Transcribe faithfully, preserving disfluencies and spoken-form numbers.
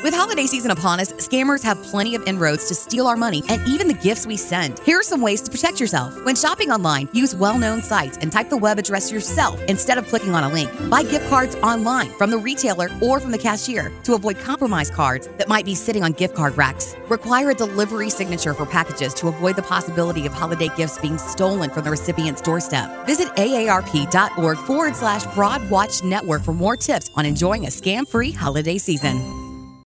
With holiday season upon us, scammers have plenty of inroads to steal our money and even the gifts we send. Here are some ways to protect yourself. When shopping online, use well-known sites and type the web address yourself instead of clicking on a link. Buy gift cards online from the retailer or from the cashier to avoid compromised cards that might be sitting on gift card racks. Require a delivery signature for packages to avoid the possibility of holiday gifts being stolen from the recipient's doorstep. Visit aarp.org forward slash fraud watch network for more tips on enjoying a scam-free holiday season.